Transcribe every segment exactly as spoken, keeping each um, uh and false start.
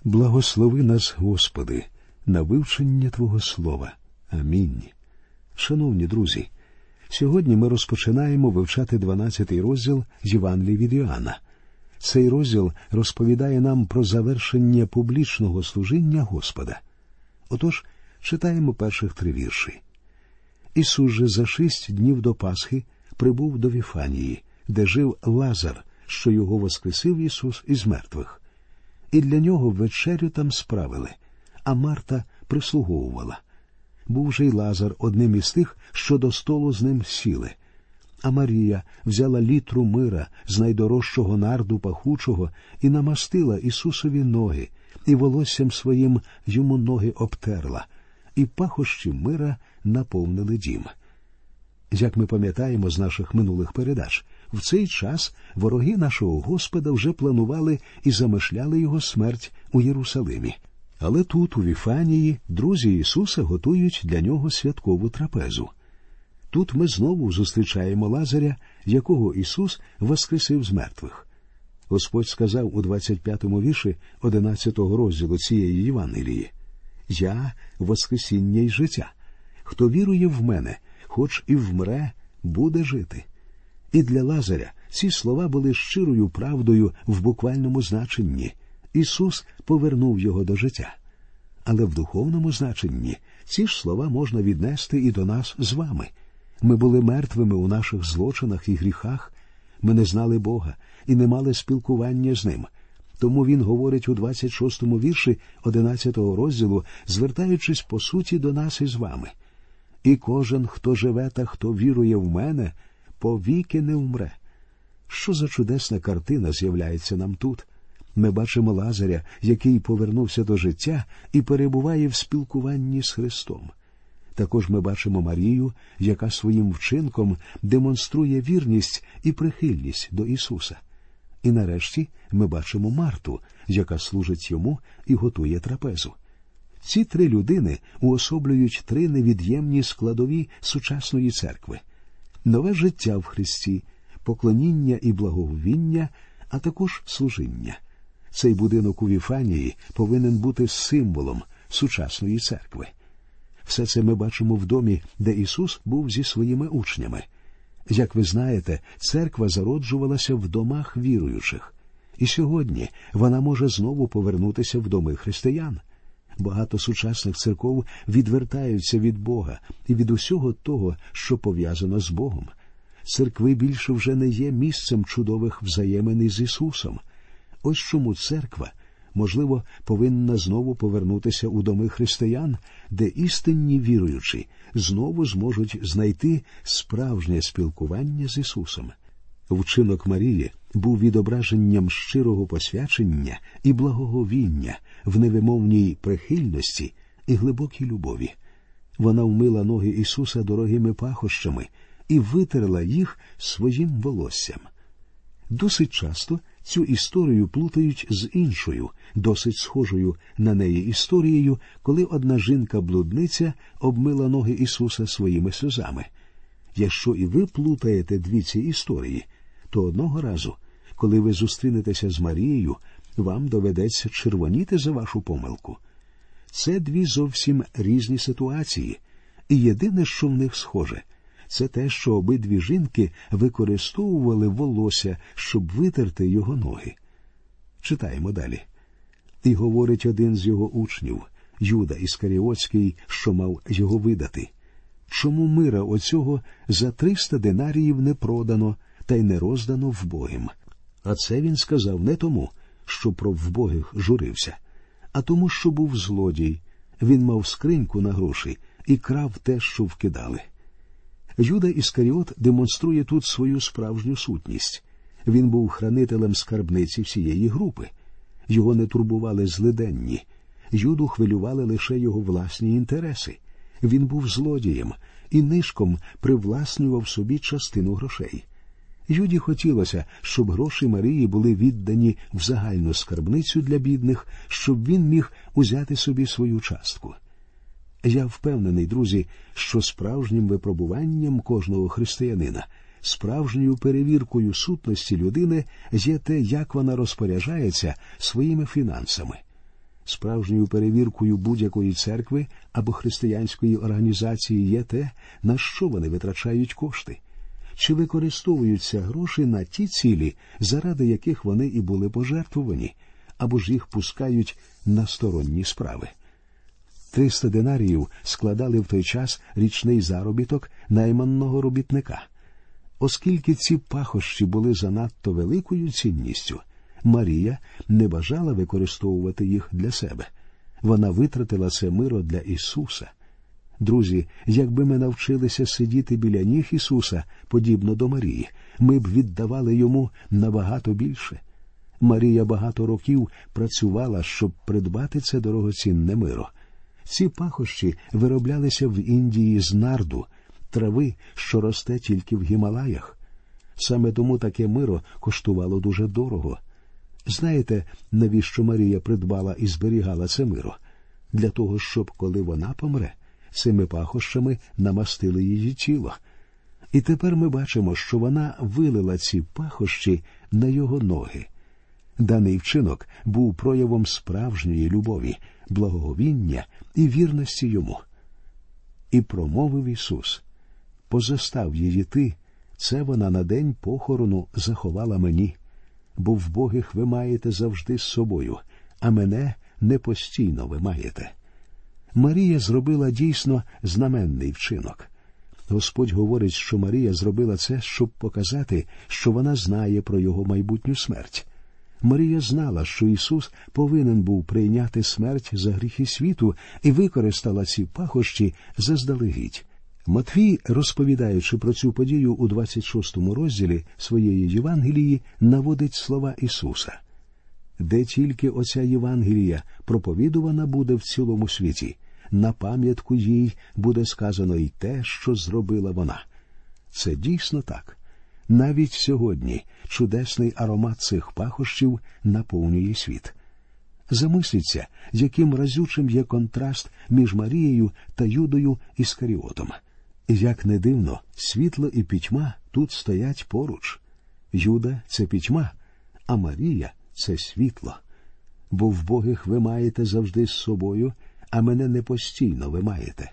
Благослови нас, Господи, на вивчення Твого Слова. Амінь. Шановні друзі, сьогодні ми розпочинаємо вивчати дванадцятий розділ Євангелія від Іоанна. Цей розділ розповідає нам про завершення публічного служіння Господа. Отож, читаємо перших три вірші. Ісус же за шість днів до Пасхи прибув до Віфанії, де жив Лазар, що його воскресив Ісус із мертвих. І для нього вечерю там справили, а Марта прислуговувала. Був же й Лазар одним із тих, що до столу з ним сіли. А Марія взяла літру мира з найдорожчого нарду пахучого і намастила Ісусові ноги, і волоссям своїм йому ноги обтерла, і пахощі мира наповнили дім. Як ми пам'ятаємо з наших минулих передач, в цей час вороги нашого Господа вже планували і замишляли його смерть у Єрусалимі. Але тут, у Віфанії, друзі Ісуса готують для нього святкову трапезу. Тут ми знову зустрічаємо Лазаря, якого Ісус воскресив з мертвих. Господь сказав у двадцять п'ятому вірші одинадцятого розділу цієї Євангелії: «Я – воскресіння й життя. Хто вірує в мене, хоч і вмре, буде жити». І для Лазаря ці слова були щирою правдою в буквальному значенні. Ісус повернув його до життя. Але в духовному значенні ці ж слова можна віднести і до нас з вами. Ми були мертвими у наших злочинах і гріхах. Ми не знали Бога і не мали спілкування з Ним. Тому Він говорить у двадцять шостому вірші одинадцятого розділу, звертаючись по суті до нас із вами: «І кожен, хто живе та хто вірує в мене, повіки не вмре». Що за чудесна картина з'являється нам тут? Ми бачимо Лазаря, який повернувся до життя і перебуває в спілкуванні з Христом. Також ми бачимо Марію, яка своїм вчинком демонструє вірність і прихильність до Ісуса. І нарешті ми бачимо Марту, яка служить йому і готує трапезу. Ці три людини уособлюють три невід'ємні складові сучасної церкви: нове життя в Христі, поклоніння і благовіння, а також служіння. Цей будинок у Віфанії повинен бути символом сучасної церкви. Все це ми бачимо в домі, де Ісус був зі своїми учнями. Як ви знаєте, церква зароджувалася в домах віруючих. І сьогодні вона може знову повернутися в доми християн. Багато сучасних церков відвертаються від Бога і від усього того, що пов'язано з Богом. Церкви більше вже не є місцем чудових взаємин із Ісусом. Ось чому церква, можливо, повинна знову повернутися у доми християн, де істинні віруючі знову зможуть знайти справжнє спілкування з Ісусом. Вчинок Марії був відображенням щирого посвячення і благоговіння в невимовній прихильності і глибокій любові. Вона вмила ноги Ісуса дорогими пахощами і витерла їх своїм волоссям. Досить часто цю історію плутають з іншою, досить схожою на неї історією, коли одна жінка-блудниця обмила ноги Ісуса своїми сльозами. Якщо і ви плутаєте дві ці історії, то одного разу, коли ви зустрінетеся з Марією, вам доведеться червоніти за вашу помилку. Це дві зовсім різні ситуації, і єдине, що в них схоже – це те, що обидві жінки використовували волосся, щоб витерти його ноги. Читаємо далі. І говорить один з його учнів, Юда Іскаріотський, що мав його видати: «Чому мира оцього за триста динаріїв не продано та й не роздано вбогим?» А це він сказав не тому, що про вбогих журився, а тому, що був злодій. Він мав скриньку на гроші і крав те, що вкидали. Юда Іскаріот демонструє тут свою справжню сутність. Він був хранителем скарбниці всієї групи. Його не турбували злиденні. Юду хвилювали лише його власні інтереси. Він був злодієм і нишком привласнював собі частину грошей. Юді хотілося, щоб гроші Марії були віддані в загальну скарбницю для бідних, щоб він міг узяти собі свою частку. Я впевнений, друзі, що справжнім випробуванням кожного християнина, справжньою перевіркою сутності людини є те, як вона розпоряджається своїми фінансами. Справжньою перевіркою будь-якої церкви або християнської організації є те, на що вони витрачають кошти. Чи використовуються гроші на ті цілі, заради яких вони і були пожертвовані, або ж їх пускають на сторонні справи. Триста динаріїв складали в той час річний заробіток найманного робітника. Оскільки ці пахощі були занадто великою цінністю, Марія не бажала використовувати їх для себе. Вона витратила це миро для Ісуса. Друзі, якби ми навчилися сидіти біля ніг Ісуса, подібно до Марії, ми б віддавали Йому набагато більше. Марія багато років працювала, щоб придбати це дорогоцінне миро. Ці пахощі вироблялися в Індії з нарду, трави, що росте тільки в Гімалаях. Саме тому таке миро коштувало дуже дорого. Знаєте, навіщо Марія придбала і зберігала це миро? Для того, щоб, коли вона помре, цими пахощами намастили її тіло. І тепер ми бачимо, що вона вилила ці пахощі на його ноги. Даний вчинок був проявом справжньої любові, благоговіння і вірності йому. І промовив Ісус: «Позостав її ти, це вона на день похорону заховала мені, бо вбогих ви маєте завжди з собою, а мене не постійно ви маєте». Марія зробила дійсно знаменний вчинок. Господь говорить, що Марія зробила це, щоб показати, що вона знає про його майбутню смерть. Марія знала, що Ісус повинен був прийняти смерть за гріхи світу, і використала ці пахощі заздалегідь. Матвій, розповідаючи про цю подію у двадцять шостому розділі своєї Євангелії, наводить слова Ісуса: «Де тільки оця Євангелія проповідувана буде в цілому світі, на пам'ятку їй буде сказано й те, що зробила вона». Це дійсно так. Навіть сьогодні чудесний аромат цих пахощів наповнює світ. Замисліться, яким разючим є контраст між Марією та Юдою Іскаріотом. Як не дивно, світло і пітьма тут стоять поруч. Юда – це пітьма, а Марія – це світло. Бо вбогих ви маєте завжди з собою, а мене не постійно ви маєте.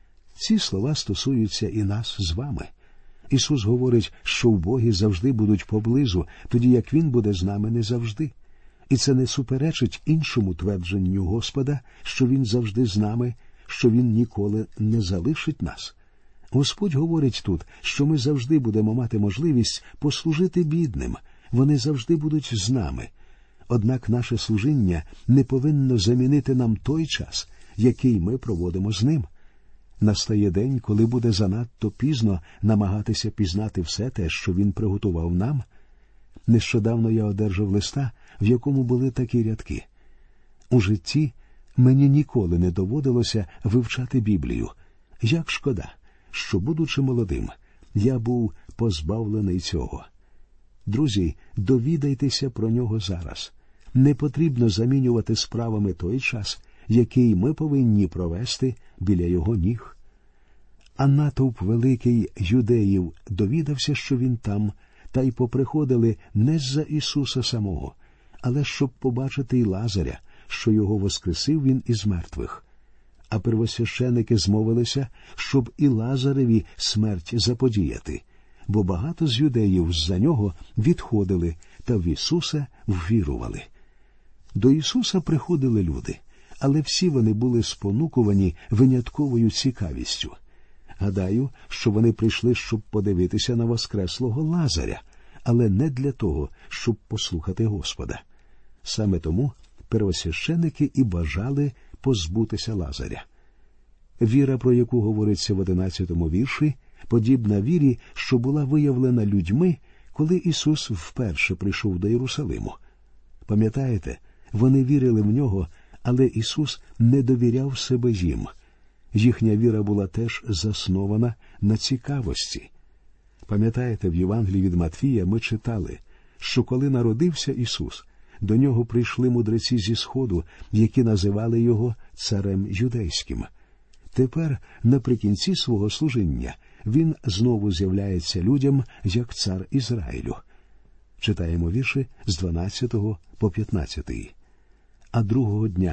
Ці слова стосуються і нас з вами. Ісус говорить, що вбогі завжди будуть поблизу, тоді як Він буде з нами не завжди. І це не суперечить іншому твердженню Господа, що Він завжди з нами, що Він ніколи не залишить нас. Господь говорить тут, що ми завжди будемо мати можливість послужити бідним, вони завжди будуть з нами. Однак наше служіння не повинно замінити нам той час, який ми проводимо з Ним. Настає день, коли буде занадто пізно намагатися пізнати все те, що Він приготував нам. Нещодавно я одержав листа, в якому були такі рядки: «У житті мені ніколи не доводилося вивчати Біблію. Як шкода, що, будучи молодим, я був позбавлений цього». Друзі, довідайтеся про нього зараз. Не потрібно замінювати справами той час, який ми повинні провести біля його ніг. А натовп великий юдеїв довідався, що він там, та й поприходили не з-за Ісуса самого, але щоб побачити й Лазаря, що його воскресив він із мертвих. А первосвященики змовилися, щоб і Лазареві смерть заподіяти, бо багато з юдеїв з-за нього відходили та в Ісуса ввірували. До Ісуса приходили люди, але всі вони були спонукувані винятковою цікавістю. Гадаю, що вони прийшли, щоб подивитися на воскреслого Лазаря, але не для того, щоб послухати Господа. Саме тому первосвященики і бажали позбутися Лазаря. Віра, про яку говориться в одинадцятому вірші, подібна вірі, що була виявлена людьми, коли Ісус вперше прийшов до Єрусалиму. Пам'ятаєте, вони вірили в Нього, але Ісус не довіряв себе їм. Їхня віра була теж заснована на цікавості. Пам'ятаєте, в Євангелії від Матвія ми читали, що коли народився Ісус, до Нього прийшли мудреці зі Сходу, які називали Його царем юдейським. Тепер, наприкінці свого служіння, Він знову з'являється людям як цар Ізраїлю. Читаємо вірші з дванадцятого по п'ятнадцятий. «А другого дня,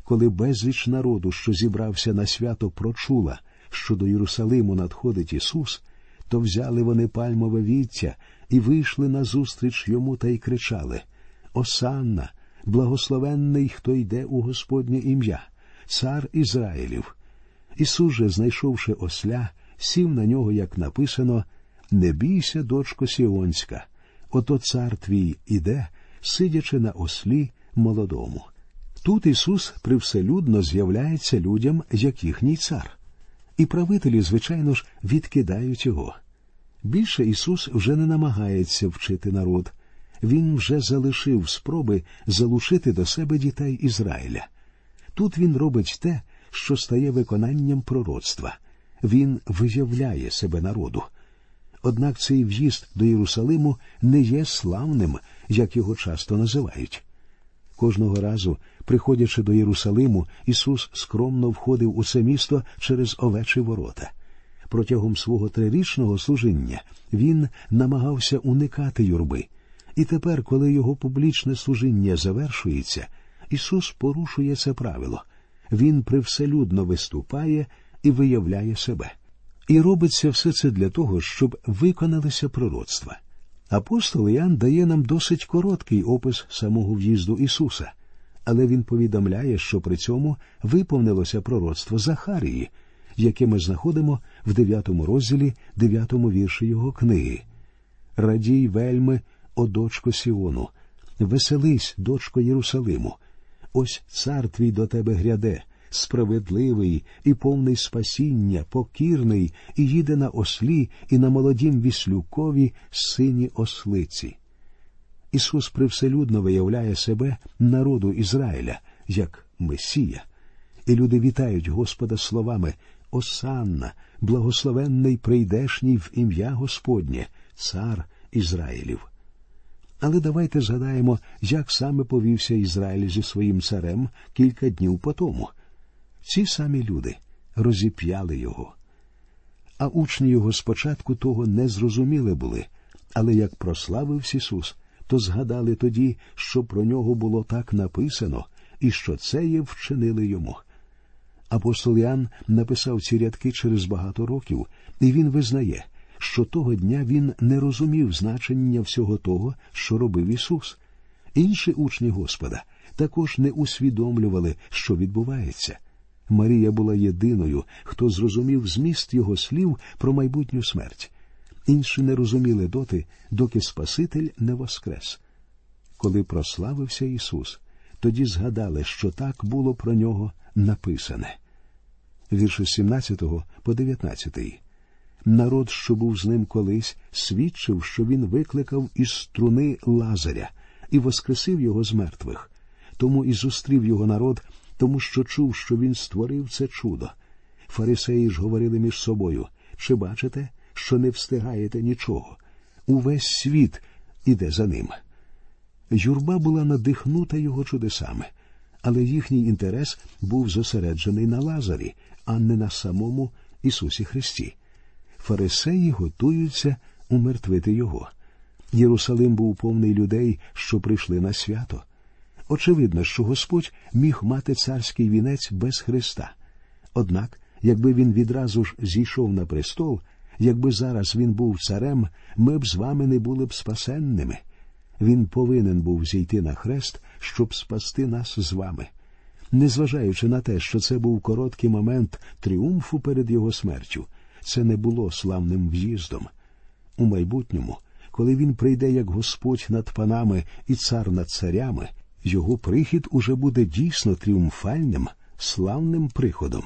коли безліч народу, що зібрався на свято, прочула, що до Єрусалиму надходить Ісус, то взяли вони пальмове віття і вийшли назустріч йому та й кричали: «Осанна! Благословенний, хто йде у Господнє ім'я, цар Ізраїлів!» Ісус же, знайшовши осля, сів на нього, як написано: «Не бійся, дочко Сіонська, ото цар твій іде, сидячи на ослі молодому». Тут Ісус привселюдно з'являється людям, як їхній цар. І правителі, звичайно ж, відкидають його. Більше Ісус вже не намагається вчити народ. Він вже залишив спроби залучити до себе дітей Ізраїля. Тут він робить те, що стає виконанням пророцтва. Він виявляє себе народу. Однак цей в'їзд до Єрусалиму не є славним, як його часто називають. Кожного разу, приходячи до Єрусалиму, Ісус скромно входив у це місто через овечі ворота. Протягом свого трирічного служіння він намагався уникати юрби. І тепер, коли його публічне служіння завершується, Ісус порушує це правило. Він привселюдно виступає і виявляє себе. І робиться все це для того, щоб виконалися пророцтва. Апостол Іоанн дає нам досить короткий опис самого в'їзду Ісуса, але він повідомляє, що при цьому виповнилося пророцтво Захарії, яке ми знаходимо в дев'ятому розділі, дев'ятому вірші його книги. «Радій вельми, о дочко Сіону, веселись, дочко Єрусалиму, ось цар твій до тебе гряде, справедливий і повний спасіння, покірний, і їде на ослі і на молодім віслюкові сині ослиці». Ісус привселюдно виявляє себе народу Ізраїля, як Месія. І люди вітають Господа словами: «Осанна, благословенний прийдешній в ім'я Господнє, цар Ізраїлів». Але давайте згадаємо, як саме повівся Ізраїль зі своїм царем кілька днів потому. Ці самі люди розіп'яли його. А учні його спочатку того не зрозуміли були, але як прославився Ісус, то згадали тоді, що про нього було так написано, і що це є вчинили йому. Апостол Іоанн написав ці рядки через багато років, і він визнає, що того дня він не розумів значення всього того, що робив Ісус. Інші учні Господа також не усвідомлювали, що відбувається. Марія була єдиною, хто зрозумів зміст його слів про майбутню смерть. Інші не розуміли доти, доки Спаситель не воскрес. Коли прославився Ісус, тоді згадали, що так було про нього написане. Вірші з сімнадцятого по дев'ятнадцятий. «Народ, що був з ним колись, свідчив, що він викликав із струни Лазаря і воскресив його з мертвих. Тому і зустрів його народ, тому що чув, що він створив це чудо. Фарисеї ж говорили між собою: чи бачите, що не встигаєте нічого? Увесь світ іде за ним». Юрба була надихнута його чудесами, але їхній інтерес був зосереджений на Лазарі, а не на самому Ісусі Христі. Фарисеї готуються умертвити його. Єрусалим був повний людей, що прийшли на свято. Очевидно, що Господь міг мати царський вінець без Христа. Однак, якби він відразу ж зійшов на престол, якби зараз він був царем, ми б з вами не були б спасенними. Він повинен був зійти на хрест, щоб спасти нас з вами. Незважаючи на те, що це був короткий момент тріумфу перед його смертю, це не було славним в'їздом. У майбутньому, коли він прийде як Господь над панами і цар над царями, його прихід уже буде дійсно тріумфальним, славним приходом.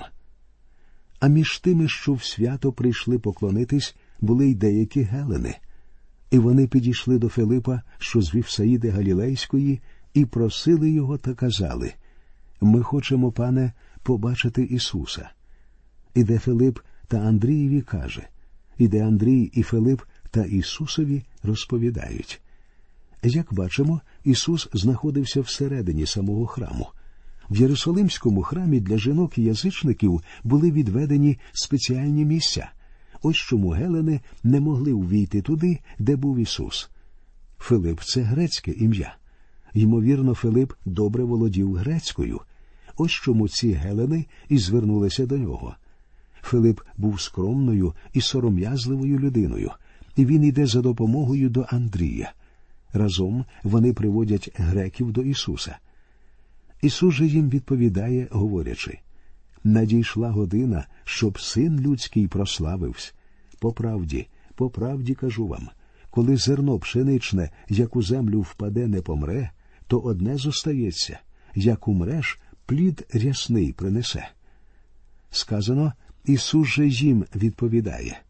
А між тими, що в свято прийшли поклонитись, були й деякі гелени. І вони підійшли до Филипа, що з Вівсаїди Галілейської, і просили його та казали: «Ми хочемо, пане, побачити Ісуса». Іде Филип та Андрієві каже. Іде Андрій і Филип та Ісусові розповідають. Як бачимо, Ісус знаходився всередині самого храму. В Єрусалимському храмі для жінок і язичників були відведені спеціальні місця. Ось чому гелени не могли увійти туди, де був Ісус. Филип – це грецьке ім'я. Ймовірно, Филип добре володів грецькою. Ось чому ці гелени і звернулися до нього. Филип був скромною і сором'язливою людиною, і він йде за допомогою до Андрія. Разом вони приводять греків до Ісуса. Ісус же їм відповідає, говорячи: «Надійшла година, щоб Син людський прославився. По правді, по правді кажу вам, коли зерно пшеничне, як у землю впаде, не помре, то одне зостається, як умреш, плід рясний принесе». Сказано, Ісус же їм відповідає.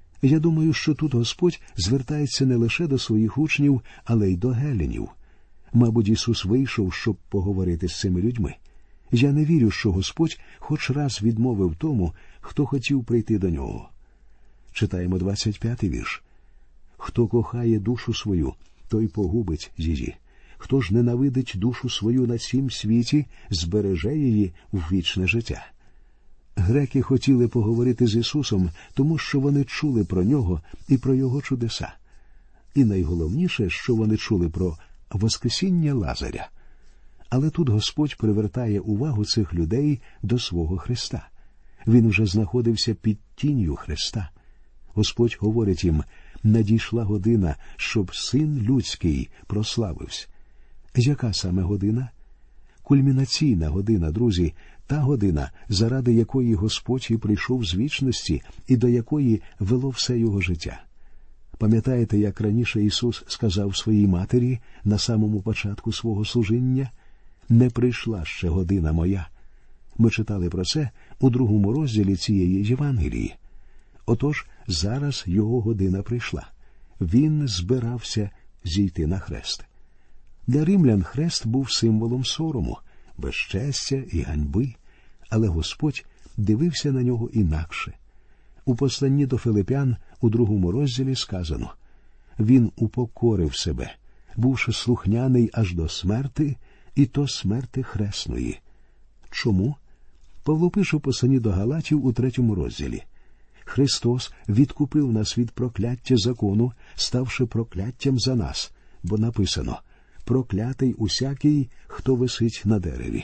Я думаю, що тут Господь звертається не лише до своїх учнів, але й до геленів. Мабуть, Ісус вийшов, щоб поговорити з цими людьми. Я не вірю, що Господь хоч раз відмовив тому, хто хотів прийти до Нього. Читаємо двадцять п'ятий вірш. «Хто кохає душу свою, той погубить її. Хто ж ненавидить душу свою на цім світі, збереже її в вічне життя». Греки хотіли поговорити з Ісусом, тому що вони чули про Нього і про Його чудеса. І найголовніше, що вони чули про воскресіння Лазаря. Але тут Господь привертає увагу цих людей до свого Христа. Він уже знаходився під тінню Христа. Господь говорить їм: «Надійшла година, щоб Син людський прославився». Яка саме година? Кульмінаційна година, друзі, та година, заради якої Господь і прийшов з вічності і до якої вело все його життя. Пам'ятаєте, як раніше Ісус сказав своїй матері на самому початку свого служіння? «Не прийшла ще година моя». Ми читали про це у другому розділі цієї Євангелії. Отож, зараз його година прийшла. Він збирався зійти на хрест. Для римлян хрест був символом сорому, безчестя і ганьби, але Господь дивився на нього інакше. У посланні до Филип'ян у другому розділі сказано: «Він упокорив себе, бувши слухняний аж до смерти, і то смерти хресної». Чому? Павло пише в посланні до Галатів у третьому розділі: «Христос відкупив нас від прокляття закону, ставши прокляттям за нас, бо написано: проклятий усякий, хто висить на дереві».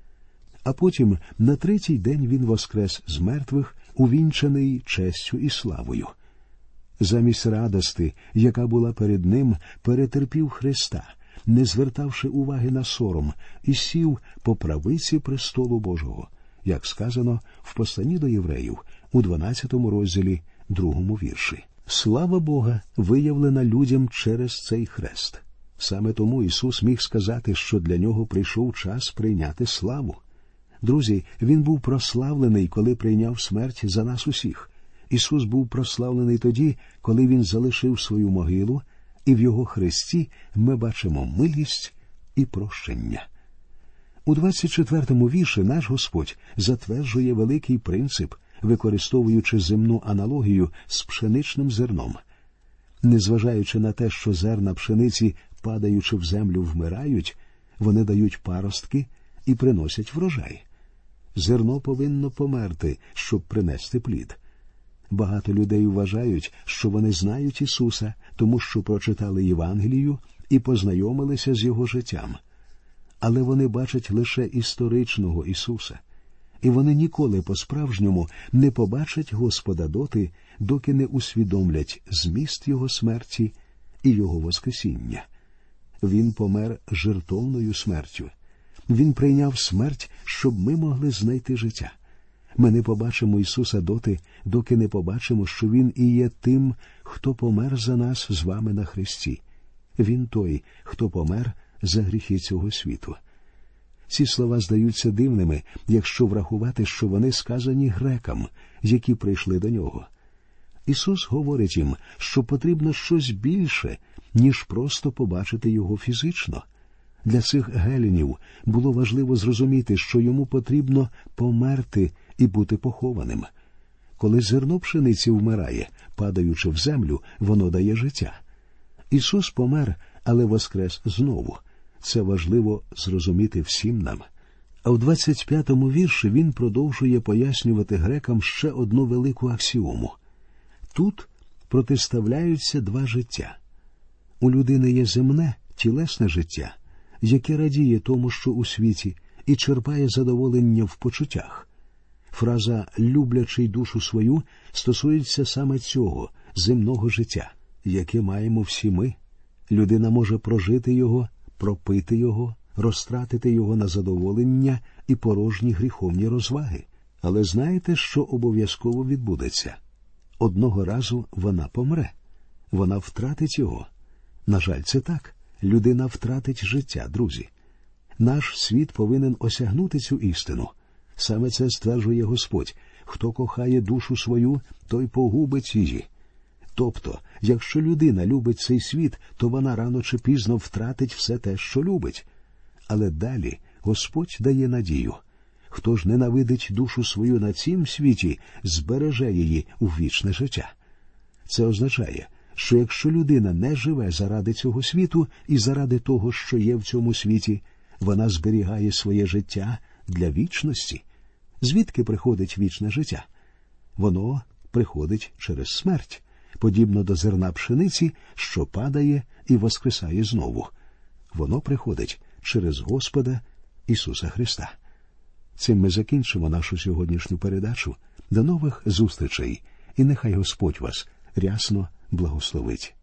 А потім на третій день він воскрес з мертвих, увінчаний честю і славою. Замість радости, яка була перед ним, перетерпів Христа, не звертавши уваги на сором, і сів по правиці престолу Божого, як сказано в посланні до євреїв у дванадцятому розділі, другому вірші. Слава Бога виявлена людям через цей хрест. Саме тому Ісус міг сказати, що для Нього прийшов час прийняти славу. Друзі, Він був прославлений, коли прийняв смерть за нас усіх. Ісус був прославлений тоді, коли Він залишив свою могилу, і в Його хресті ми бачимо милість і прощення. У двадцять четвертому вірші наш Господь затверджує великий принцип, використовуючи земну аналогію з пшеничним зерном. Незважаючи на те, що зерна пшениці, падаючи в землю, вмирають, вони дають паростки і приносять врожай. Зерно повинно померти, щоб принести плід. Багато людей вважають, що вони знають Ісуса, тому що прочитали Євангелію і познайомилися з Його життям. Але вони бачать лише історичного Ісуса. І вони ніколи по-справжньому не побачать Господа доти, доки не усвідомлять зміст Його смерті і Його воскресіння. Він помер жертовною смертю. Він прийняв смерть, щоб ми могли знайти життя. Ми не побачимо Ісуса доти, доки не побачимо, що Він і є тим, хто помер за нас з вами на хресті. Він той, хто помер за гріхи цього світу. Ці слова здаються дивними, якщо врахувати, що вони сказані грекам, які прийшли до Нього. Ісус говорить їм, що потрібно щось більше, ніж просто побачити Його фізично. Для цих геленів було важливо зрозуміти, що йому потрібно померти і бути похованим. Коли зерно пшениці вмирає, падаючи в землю, воно дає життя. Ісус помер, але воскрес знову. Це важливо зрозуміти всім нам. А в двадцять п'ятому вірші він продовжує пояснювати грекам ще одну велику аксіому. Тут протиставляються два життя. У людини є земне, тілесне життя, яке радіє тому, що у світі, і черпає задоволення в почуттях. Фраза «люблячий душу свою» стосується саме цього земного життя, яке маємо всі ми. Людина може прожити його, пропити його, розтратити його на задоволення і порожні гріховні розваги. Але знаєте, що обов'язково відбудеться? Одного разу вона помре. Вона втратить його. На жаль, це так. Людина втратить життя, друзі. Наш світ повинен осягнути цю істину. Саме це стверджує Господь. Хто кохає душу свою, той погубить її. Тобто, якщо людина любить цей світ, то вона рано чи пізно втратить все те, що любить. Але далі Господь дає надію. Хто ж ненавидить душу свою на цім світі, збереже її у вічне життя. Це означає, що якщо людина не живе заради цього світу і заради того, що є в цьому світі, вона зберігає своє життя для вічності. Звідки приходить вічне життя? Воно приходить через смерть, подібно до зерна пшениці, що падає і воскресає знову. Воно приходить через Господа Ісуса Христа. Цим ми закінчимо нашу сьогоднішню передачу. До нових зустрічей, і нехай Господь вас рясно благословить.